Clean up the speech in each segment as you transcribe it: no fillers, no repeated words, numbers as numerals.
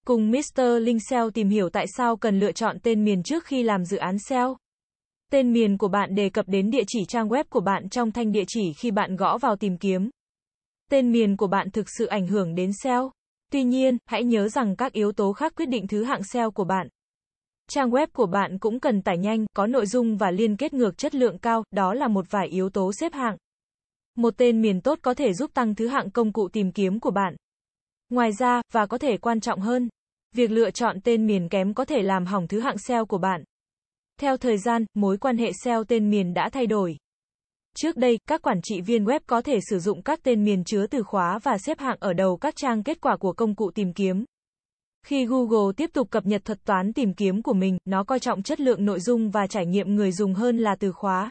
Cùng Mr. Link SEO tìm hiểu tại sao cần lựa chọn tên miền trước khi làm dự án SEO. Tên miền của bạn đề cập đến địa chỉ trang web của bạn trong thanh địa chỉ khi bạn gõ vào tìm kiếm. Tên miền của bạn thực sự ảnh hưởng đến SEO. Tuy nhiên, hãy nhớ rằng các yếu tố khác quyết định thứ hạng SEO của bạn. Trang web của bạn cũng cần tải nhanh, có nội dung và liên kết ngược chất lượng cao, đó là một vài yếu tố xếp hạng. Một tên miền tốt có thể giúp tăng thứ hạng công cụ tìm kiếm của bạn. Ngoài ra, và có thể quan trọng hơn, việc lựa chọn tên miền kém có thể làm hỏng thứ hạng SEO của bạn. Theo thời gian, mối quan hệ SEO tên miền đã thay đổi. Trước đây, các quản trị viên web có thể sử dụng các tên miền chứa từ khóa và xếp hạng ở đầu các trang kết quả của công cụ tìm kiếm. Khi Google tiếp tục cập nhật thuật toán tìm kiếm của mình, nó coi trọng chất lượng nội dung và trải nghiệm người dùng hơn là từ khóa.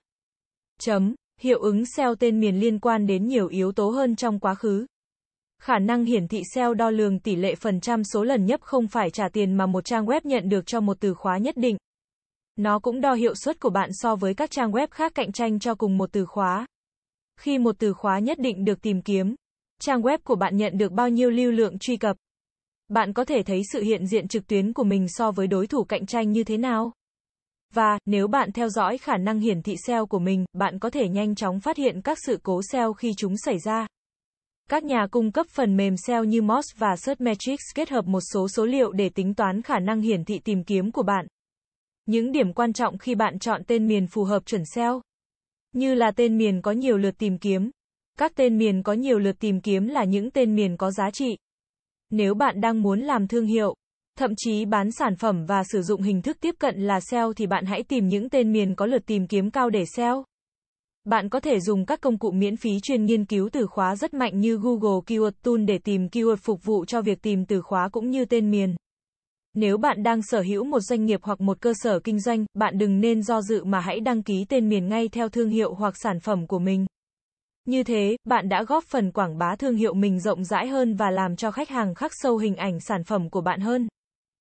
Hiệu ứng SEO tên miền liên quan đến nhiều yếu tố hơn trong quá khứ. Khả năng hiển thị SEO đo lường tỷ lệ phần trăm số lần nhấp không phải trả tiền mà một trang web nhận được cho một từ khóa nhất định. Nó cũng đo hiệu suất của bạn so với các trang web khác cạnh tranh cho cùng một từ khóa. Khi một từ khóa nhất định được tìm kiếm, trang web của bạn nhận được bao nhiêu lưu lượng truy cập. Bạn có thể thấy sự hiện diện trực tuyến của mình so với đối thủ cạnh tranh như thế nào. Và, nếu bạn theo dõi khả năng hiển thị SEO của mình, bạn có thể nhanh chóng phát hiện các sự cố SEO khi chúng xảy ra. Các nhà cung cấp phần mềm SEO như Moz và Searchmetrics kết hợp một số số liệu để tính toán khả năng hiển thị tìm kiếm của bạn. Những điểm quan trọng khi bạn chọn tên miền phù hợp chuẩn SEO. Như là tên miền có nhiều lượt tìm kiếm. Các tên miền có nhiều lượt tìm kiếm là những tên miền có giá trị. Nếu bạn đang muốn làm thương hiệu, thậm chí bán sản phẩm và sử dụng hình thức tiếp cận là SEO thì bạn hãy tìm những tên miền có lượt tìm kiếm cao để SEO. Bạn có thể dùng các công cụ miễn phí chuyên nghiên cứu từ khóa rất mạnh như Google Keyword Tool để tìm keyword phục vụ cho việc tìm từ khóa cũng như tên miền. Nếu bạn đang sở hữu một doanh nghiệp hoặc một cơ sở kinh doanh, bạn đừng nên do dự mà hãy đăng ký tên miền ngay theo thương hiệu hoặc sản phẩm của mình. Như thế, bạn đã góp phần quảng bá thương hiệu mình rộng rãi hơn và làm cho khách hàng khắc sâu hình ảnh sản phẩm của bạn hơn.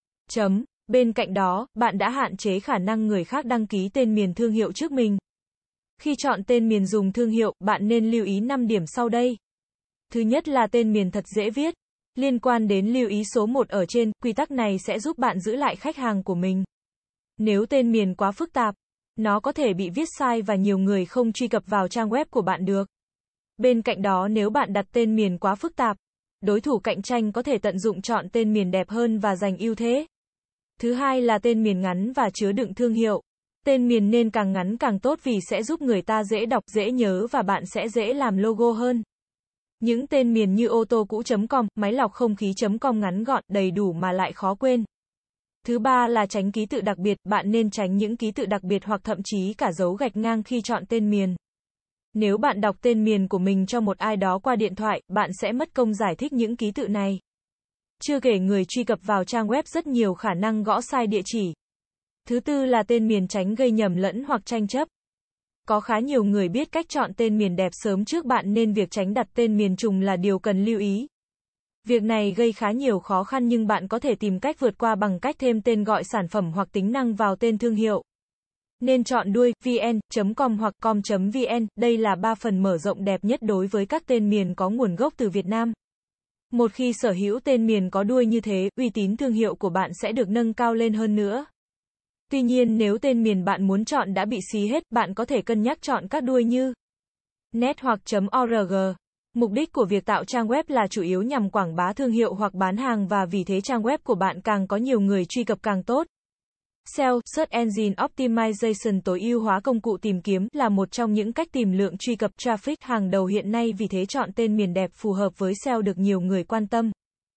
Bên cạnh đó, bạn đã hạn chế khả năng người khác đăng ký tên miền thương hiệu trước mình. Khi chọn tên miền dùng thương hiệu, bạn nên lưu ý 5 điểm sau đây. Thứ nhất là tên miền thật dễ viết. Liên quan đến lưu ý số 1 ở trên, quy tắc này sẽ giúp bạn giữ lại khách hàng của mình. Nếu tên miền quá phức tạp, nó có thể bị viết sai và nhiều người không truy cập vào trang web của bạn được. Bên cạnh đó, nếu bạn đặt tên miền quá phức tạp, đối thủ cạnh tranh có thể tận dụng chọn tên miền đẹp hơn và giành ưu thế. Thứ hai là tên miền ngắn và chứa đựng thương hiệu. Tên miền nên càng ngắn càng tốt vì sẽ giúp người ta dễ đọc, dễ nhớ và bạn sẽ dễ làm logo hơn. Những tên miền như ô-tô-cũ.com, máy lọc không khí.com ngắn gọn, đầy đủ mà lại khó quên. Thứ ba là tránh ký tự đặc biệt, bạn nên tránh những ký tự đặc biệt hoặc thậm chí cả dấu gạch ngang khi chọn tên miền. Nếu bạn đọc tên miền của mình cho một ai đó qua điện thoại, bạn sẽ mất công giải thích những ký tự này. Chưa kể người truy cập vào trang web rất nhiều khả năng gõ sai địa chỉ. Thứ tư là tên miền tránh gây nhầm lẫn hoặc tranh chấp. Có khá nhiều người biết cách chọn tên miền đẹp sớm trước bạn nên việc tránh đặt tên miền trùng là điều cần lưu ý. Việc này gây khá nhiều khó khăn nhưng bạn có thể tìm cách vượt qua bằng cách thêm tên gọi sản phẩm hoặc tính năng vào tên thương hiệu. Nên chọn đuôi vn.com hoặc com.vn, đây là 3 phần mở rộng đẹp nhất đối với các tên miền có nguồn gốc từ Việt Nam. Một khi sở hữu tên miền có đuôi như thế, uy tín thương hiệu của bạn sẽ được nâng cao lên hơn nữa. Tuy nhiên nếu tên miền bạn muốn chọn đã bị xí hết, bạn có thể cân nhắc chọn các đuôi như net hoặc .org. Mục đích của việc tạo trang web là chủ yếu nhằm quảng bá thương hiệu hoặc bán hàng và vì thế trang web của bạn càng có nhiều người truy cập càng tốt. SEO, Search Engine Optimization tối ưu hóa công cụ tìm kiếm là một trong những cách tìm lượng truy cập traffic hàng đầu hiện nay vì thế chọn tên miền đẹp phù hợp với SEO được nhiều người quan tâm.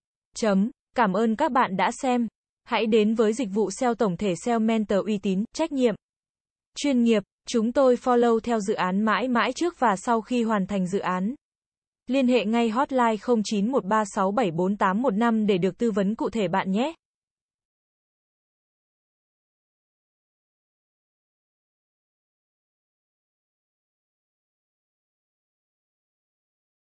Cảm ơn các bạn đã xem. Hãy đến với dịch vụ SEO tổng thể SEO Mentor uy tín, trách nhiệm, chuyên nghiệp. Chúng tôi follow theo dự án mãi mãi trước và sau khi hoàn thành dự án. Liên hệ ngay hotline 0913674815 để được tư vấn cụ thể bạn nhé.